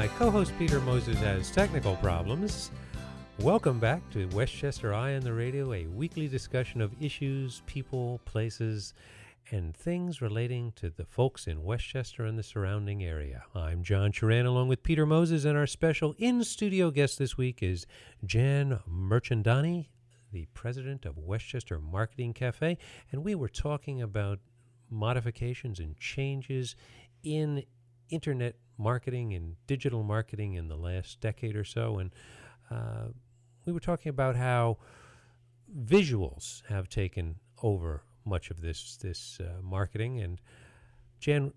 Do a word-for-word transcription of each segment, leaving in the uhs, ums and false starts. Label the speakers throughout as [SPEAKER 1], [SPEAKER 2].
[SPEAKER 1] co-host Peter Moses has technical problems. Welcome back to Westchester Eye on the Radio, a weekly discussion of issues, people, places, and things relating to the folks in Westchester and the surrounding area. I'm John Charan, along with Peter Moses, and our special in-studio guest this week is Jan Mirchandani, the president of Westchester Marketing Cafe, and we were talking about modifications and changes in internet marketing and digital marketing in the last decade or so, and uh, we were talking about how visuals have taken over much of this this uh, marketing. And Jan,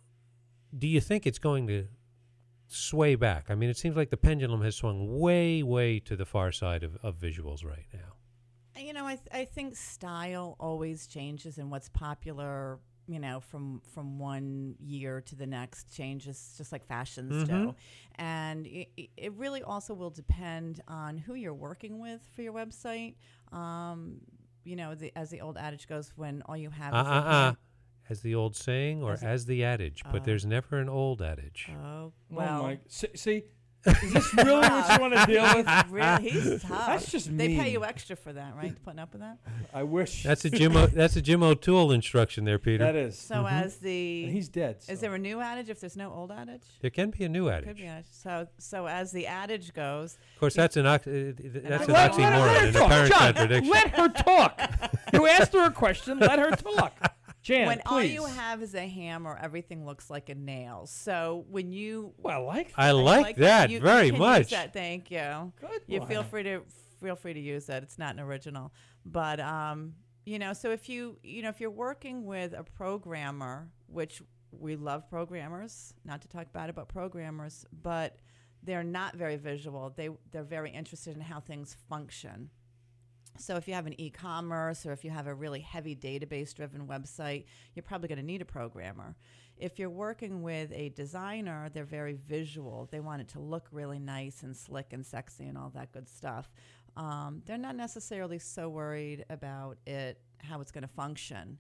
[SPEAKER 1] do you think it's going to sway back? I mean, it seems like the pendulum has swung way, way to the far side of, of visuals right now.
[SPEAKER 2] You know, I th- I think style always changes, and what's popular, you know, from from one year to the next changes, just like fashions
[SPEAKER 1] Mm-hmm.
[SPEAKER 2] do. And it, it really also will depend on who you're working with for your website. Um, you know, the, as the old adage goes, when all you have
[SPEAKER 1] Uh,
[SPEAKER 2] is a
[SPEAKER 1] uh, uh.
[SPEAKER 2] hand-
[SPEAKER 1] As the old saying, or
[SPEAKER 2] As
[SPEAKER 1] as,
[SPEAKER 2] it-
[SPEAKER 1] the adage, but
[SPEAKER 2] Oh.
[SPEAKER 1] there's never an old adage.
[SPEAKER 2] Oh, well.
[SPEAKER 3] oh my! See, see, is this really what you want to deal with?
[SPEAKER 2] He's, really, he's tough.
[SPEAKER 3] That's just
[SPEAKER 2] They pay
[SPEAKER 3] mean.
[SPEAKER 2] you extra for that, right? Putting up with that.
[SPEAKER 3] I wish.
[SPEAKER 1] That's a Jim. O, that's a Jim O'Toole instruction there, Peter.
[SPEAKER 3] That is.
[SPEAKER 2] So
[SPEAKER 1] Mhm.
[SPEAKER 2] as the
[SPEAKER 3] And he's dead.
[SPEAKER 2] is
[SPEAKER 3] so.
[SPEAKER 2] there a new adage if there's no old adage?
[SPEAKER 1] There can be a new
[SPEAKER 2] Could
[SPEAKER 1] adage.
[SPEAKER 2] be adage. So so as the adage goes,
[SPEAKER 1] Of course, that's an ox- uh, that's an
[SPEAKER 2] Let- let her-
[SPEAKER 1] oxymoron,
[SPEAKER 3] let her
[SPEAKER 1] an
[SPEAKER 3] talk.
[SPEAKER 1] apparent
[SPEAKER 3] John,
[SPEAKER 1] contradiction.
[SPEAKER 3] Let her talk. You asked her a question. Let her talk. Jan,
[SPEAKER 2] when
[SPEAKER 3] please.
[SPEAKER 2] all you have is a hammer, everything looks like a nail. So when you
[SPEAKER 3] Well, like.
[SPEAKER 1] I like, that
[SPEAKER 2] you,
[SPEAKER 1] very
[SPEAKER 2] you can
[SPEAKER 1] much.
[SPEAKER 2] Use that. Thank you.
[SPEAKER 3] Good
[SPEAKER 2] You
[SPEAKER 3] one.
[SPEAKER 2] feel free to feel free to use that. It's not an original, but um, you know. So if you you know if you're working with a programmer, which we love programmers, not to talk bad about programmers, but they're not very visual. They they're very interested in how things function. So if you have an e-commerce or if you have a really heavy database-driven website, you're probably going to need a programmer. If you're working with a designer, they're very visual. They want it to look really nice and slick and sexy and all that good stuff. Um, they're not necessarily so worried about it, how it's going to function.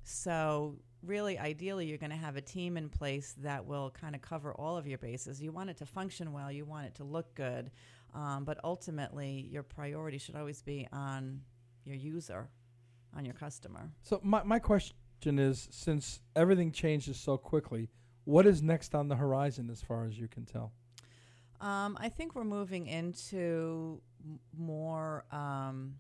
[SPEAKER 2] So really, ideally, you're going to have a team in place that will kind of cover all of your bases. You want it to function well. You want it to look good. Um, but ultimately, your priority should always be on your user, on your customer.
[SPEAKER 3] So my my question is, since everything changes so quickly, what is next on the horizon as far as you can tell?
[SPEAKER 2] Um, I think we're moving into m- more um,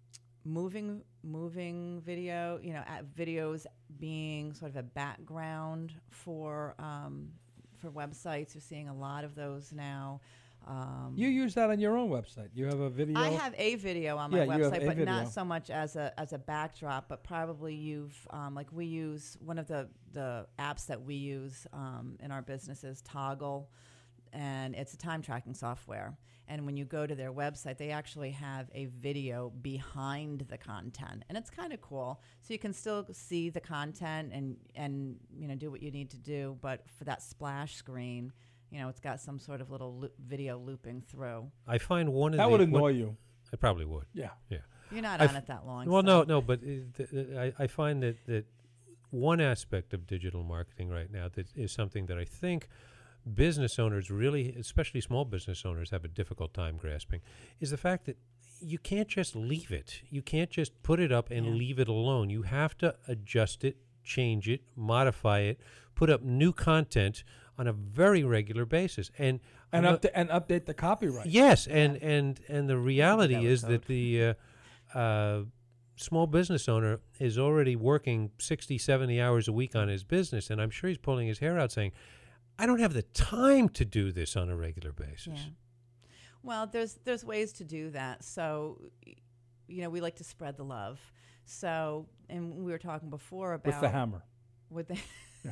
[SPEAKER 2] moving moving video. You know, at videos being sort of a background for um, for websites. You're seeing a lot of those now. Um,
[SPEAKER 3] You use that on your own website. You have a video.
[SPEAKER 2] I have a video on my
[SPEAKER 3] Yeah, you have
[SPEAKER 2] website,
[SPEAKER 3] a
[SPEAKER 2] but
[SPEAKER 3] video.
[SPEAKER 2] not so much as a as a backdrop. But probably you've um, like we use one of the the apps that we use um, in our business is Toggle, and it's a time tracking software. And when you go to their website, they actually have a video behind the content, and it's kind of cool. So you can still see the content and and you know do what you need to do, but for that splash screen, you know, it's got some sort of little loop video looping through.
[SPEAKER 1] I find one of
[SPEAKER 3] that
[SPEAKER 1] the
[SPEAKER 3] would annoy
[SPEAKER 1] one-
[SPEAKER 3] you.
[SPEAKER 1] I probably would.
[SPEAKER 3] Yeah.
[SPEAKER 1] Yeah.
[SPEAKER 2] You're not
[SPEAKER 1] I
[SPEAKER 2] on
[SPEAKER 1] f-
[SPEAKER 2] it that long.
[SPEAKER 1] Well,
[SPEAKER 2] so.
[SPEAKER 1] no, no, but uh, th- th- I, I find that, that one aspect of digital marketing right now that is something that I think business owners really, especially small business owners, have a difficult time grasping, is the fact that you can't just leave it. You can't just put it up and
[SPEAKER 2] Yeah.
[SPEAKER 1] leave it alone. You have to adjust it, change it, modify it, put up new content on a very regular basis. And
[SPEAKER 3] And
[SPEAKER 1] I'm not-
[SPEAKER 3] update and update the copyright.
[SPEAKER 1] Yes, and, and, and the reality
[SPEAKER 2] That
[SPEAKER 1] is
[SPEAKER 2] was
[SPEAKER 1] that the uh, uh, small business owner is already working sixty, seventy hours a week on his business, and I'm sure he's pulling his hair out saying, I don't have the time to do this on a regular basis.
[SPEAKER 2] Yeah. Well, there's there's ways to do that. So, y- you know, we like to spread the love. So, and we were talking before about
[SPEAKER 3] With the hammer
[SPEAKER 2] with the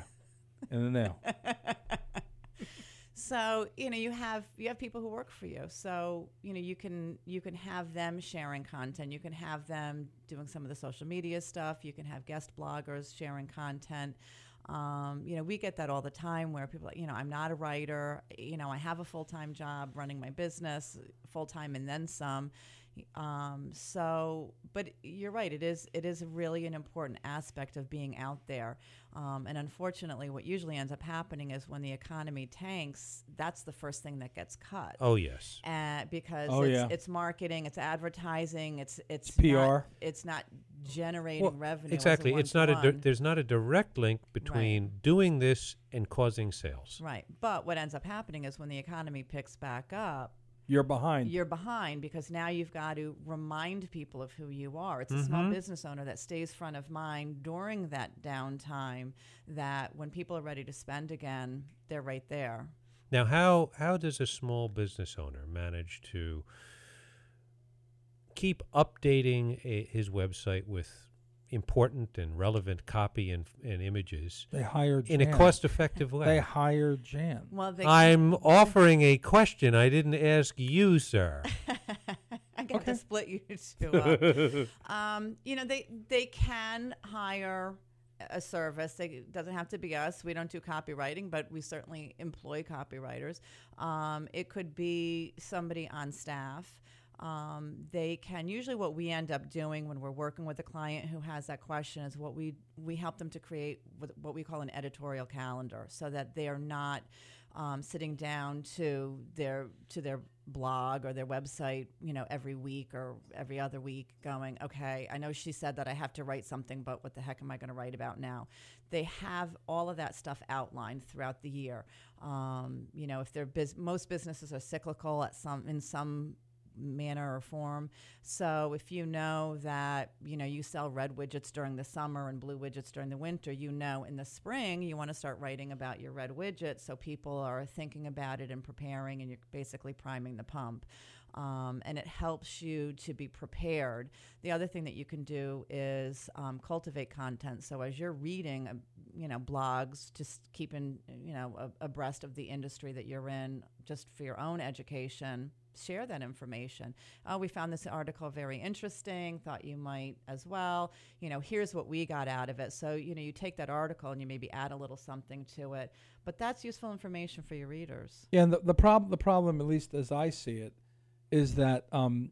[SPEAKER 3] and the nail.
[SPEAKER 2] So, you know, you have you have people who work for you. So, you know, you can you can have them sharing content. You can have them doing some of the social media stuff. You can have guest bloggers sharing content. Um, you know, we get that all the time where people are like, you know, I'm not a writer. You know, I have a full-time job running my business, full-time and then some. Um, so, but you're right. It is it is really an important aspect of being out there. Um, and unfortunately, what usually ends up happening is when the economy tanks, that's the first thing that gets cut.
[SPEAKER 1] Oh, yes.
[SPEAKER 2] Uh, because
[SPEAKER 3] Oh,
[SPEAKER 2] it's,
[SPEAKER 3] yeah.
[SPEAKER 2] it's marketing, it's advertising, it's it's,
[SPEAKER 3] It's P R.
[SPEAKER 2] Not, it's not generating
[SPEAKER 1] Well,
[SPEAKER 2] revenue.
[SPEAKER 1] exactly.
[SPEAKER 2] As a
[SPEAKER 1] It's not a di-
[SPEAKER 2] one-to-one.
[SPEAKER 1] there's not a direct link between doing this and causing sales.
[SPEAKER 2] Right. But what ends up happening is when the economy picks back up,
[SPEAKER 3] You're behind.
[SPEAKER 2] you're behind because now you've got to remind people of who you are. It's a small
[SPEAKER 1] Mhm.
[SPEAKER 2] business owner that stays front of mind during that downtime, that when people are ready to spend again, they're right there.
[SPEAKER 1] Now, how how does a small business owner manage to keep updating a, his website with important and relevant copy and, and images
[SPEAKER 3] They hire
[SPEAKER 1] in
[SPEAKER 3] Jan.
[SPEAKER 1] a cost-effective way?
[SPEAKER 3] They hire Jan.
[SPEAKER 2] Well, they
[SPEAKER 1] I'm offering a question I didn't ask you, sir.
[SPEAKER 2] I got
[SPEAKER 3] Okay.
[SPEAKER 2] to split you two up. um, you know, they they can hire a service. They, it doesn't have to be us. We don't do copywriting, but we certainly employ copywriters. Um, it could be somebody on staff. Um, they can usually what we end up doing when we're working with a client who has that question is what we we help them to create what, what we call an editorial calendar, so that they are not um, sitting down to their to their blog or their website, you know, every week or every other week going, okay, I know she said that I have to write something, but what the heck am I going to write about now? They have all of that stuff outlined throughout the year. Um, you know, if they're bus- most businesses are cyclical at some in some manner or form. So if you know that, you know, you sell red widgets during the summer and blue widgets during the winter, you know in the spring you want to start writing about your red widgets so people are thinking about it and preparing, and you're basically priming the pump. Um, and it helps you to be prepared. The other thing that you can do is um, cultivate content. So as you're reading, uh, you know, blogs, just keeping, you know, a, abreast of the industry that you're in, just for your own education, share that information. Oh, we found this article very interesting, thought you might as well. You know, here's what we got out of it. So, you know, you take that article and you maybe add a little something to it. But that's useful information for your readers.
[SPEAKER 3] Yeah, and the, the problem, the problem, at least as I see it, is that um,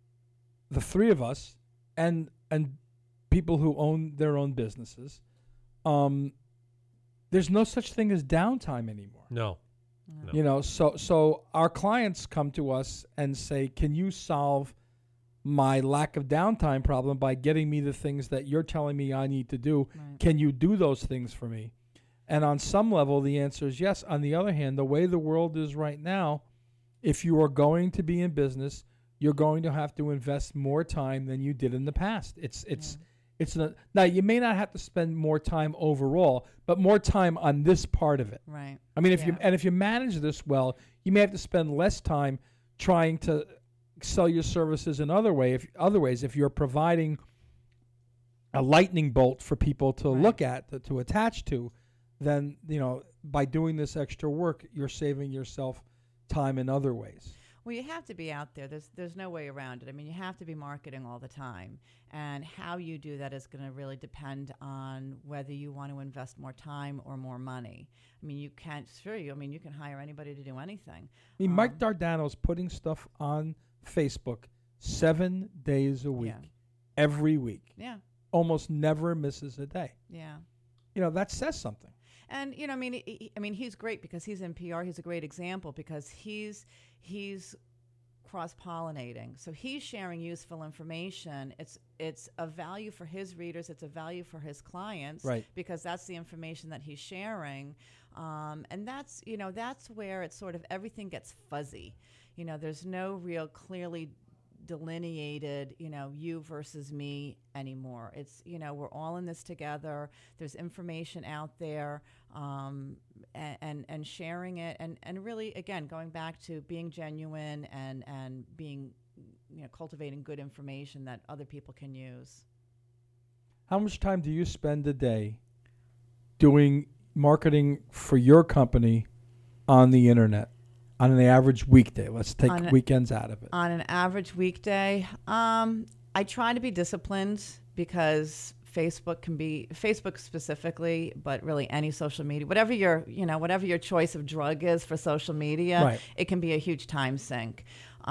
[SPEAKER 3] the three of us and and people who own their own businesses, um, there's no such thing as downtime anymore.
[SPEAKER 1] No.
[SPEAKER 2] Yeah.
[SPEAKER 1] No.
[SPEAKER 3] You know, so so our clients come to us and say, "Can you solve my lack of downtime problem by getting me the things that you're telling me I need to do?
[SPEAKER 2] Right.
[SPEAKER 3] Can you do those things for me?" And on some level, the answer is yes. On the other hand, the way the world is right now, if you are going to be in business, you're going to have to invest more time than you did in the past. It's it's
[SPEAKER 2] Yeah.
[SPEAKER 3] it's a, now you may not have to spend more time overall, but more time on this part of it.
[SPEAKER 2] Right.
[SPEAKER 3] I mean, if you
[SPEAKER 2] Yeah.
[SPEAKER 3] and if you manage this well, you may have to spend less time trying to sell your services in other way. If other ways, if you're providing a lightning bolt for people to
[SPEAKER 2] Right.
[SPEAKER 3] look at, to, to attach to, then you know by doing this extra work, you're saving yourself time in other ways.
[SPEAKER 2] Well, you have to be out there. There's there's no way around it. I mean, you have to be marketing all the time. And how you do that is going to really depend on whether you want to invest more time or more money. I mean, you can't, sure, you, I mean, you can hire anybody to do anything.
[SPEAKER 3] I mean, Mike
[SPEAKER 2] Um,
[SPEAKER 3] Dardano's putting stuff on Facebook seven days a week,
[SPEAKER 2] Yeah.
[SPEAKER 3] every week,
[SPEAKER 2] Yeah,
[SPEAKER 3] almost never misses a day.
[SPEAKER 2] yeah.
[SPEAKER 3] You know, that says something.
[SPEAKER 2] And you know, I mean, he, he- I mean, he's great because he's in P R. He's a great example because he's he's cross-pollinating. So he's sharing useful information. It's it's a value for his readers. It's a value for his clients,
[SPEAKER 3] Right.
[SPEAKER 2] because that's the information that he's sharing. Um, and that's you know that's where it's sort of everything gets fuzzy. You know, there's no real clearly delineated, you know, you versus me anymore. It's, you know, we're all in this together. There's information out there, um, and, and and sharing it, and and really, again, going back to being genuine and and being, you know, cultivating good information that other people can use.
[SPEAKER 3] How much time do you spend a day doing marketing for your company on the internet on an average weekday? Let's take
[SPEAKER 2] On a-
[SPEAKER 3] weekends out of it.
[SPEAKER 2] On an average weekday, um, I try to be disciplined because Facebook can be Facebook specifically, but really any social media, whatever your you know whatever your choice of drug is for social media,
[SPEAKER 3] Right.
[SPEAKER 2] it can be a huge time sink.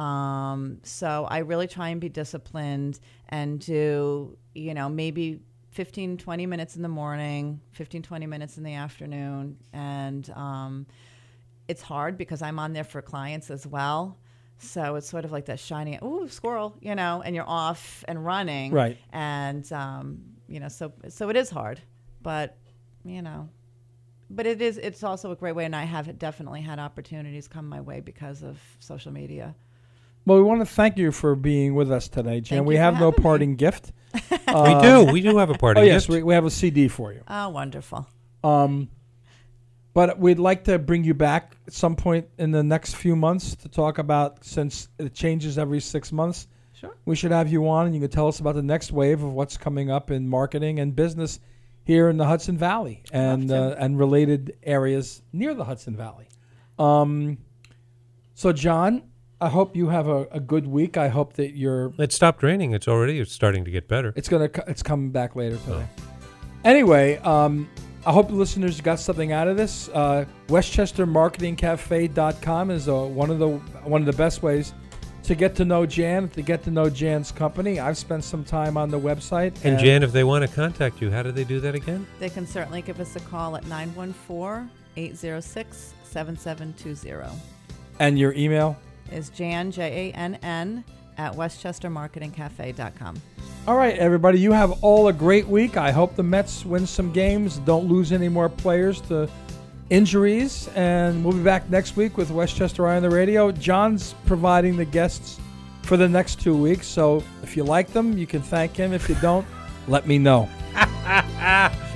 [SPEAKER 2] Um, so I really try and be disciplined and do you know maybe fifteen, twenty minutes in the morning, fifteen, twenty minutes in the afternoon, and um, it's hard because I'm on there for clients as well. So it's sort of like that shiny, ooh, squirrel, you know, and you're off and running.
[SPEAKER 3] Right.
[SPEAKER 2] And, um, you know, so so it is hard. But, you know, but it is, it's also a great way. And I have definitely had opportunities come my way because of social media.
[SPEAKER 3] Well, we want to thank you for being with us today, Jan.
[SPEAKER 2] Thank
[SPEAKER 3] We
[SPEAKER 2] you for
[SPEAKER 3] have no
[SPEAKER 2] having me.
[SPEAKER 3] parting gift.
[SPEAKER 1] we
[SPEAKER 3] Uh,
[SPEAKER 1] do. We do have a party.
[SPEAKER 3] Oh, yes,
[SPEAKER 1] gift.
[SPEAKER 3] we, we have a C D for you.
[SPEAKER 2] Oh, wonderful.
[SPEAKER 3] Um, but we'd like to bring you back at some point in the next few months to talk about, since it changes every six months,
[SPEAKER 2] Sure.
[SPEAKER 3] we should have you on and you can tell us about the next wave of what's coming up in marketing and business here in the Hudson Valley and
[SPEAKER 2] Love
[SPEAKER 3] uh,
[SPEAKER 2] to.
[SPEAKER 3] and related areas near the Hudson Valley. Um, so, John, I hope you have a, a good week. I hope that you're.
[SPEAKER 1] It stopped raining. It's already it's starting to get better.
[SPEAKER 3] It's gonna. co- It's coming back later today. Anyway, um, I hope the listeners got something out of this. Uh, Westchester Marketing Cafe dot com is uh, one of the one of the best ways to get to know Jan, to get to know Jan's company. I've spent some time on the website.
[SPEAKER 1] And Jan, if they want to contact you, how do they do that again?
[SPEAKER 2] They can certainly give us a call at nine one four, eight zero six, seven seven two zero.
[SPEAKER 3] And your email?
[SPEAKER 2] Is Jan, J A N N, at Westchester Marketing Cafe dot com.
[SPEAKER 3] All right, everybody, you have all a great week. I hope the Mets win some games, don't lose any more players to injuries, and we'll be back next week with Westchester Eye on the Radio. John's providing the guests for the next two weeks, so if you like them, you can thank him. If you don't, let me know.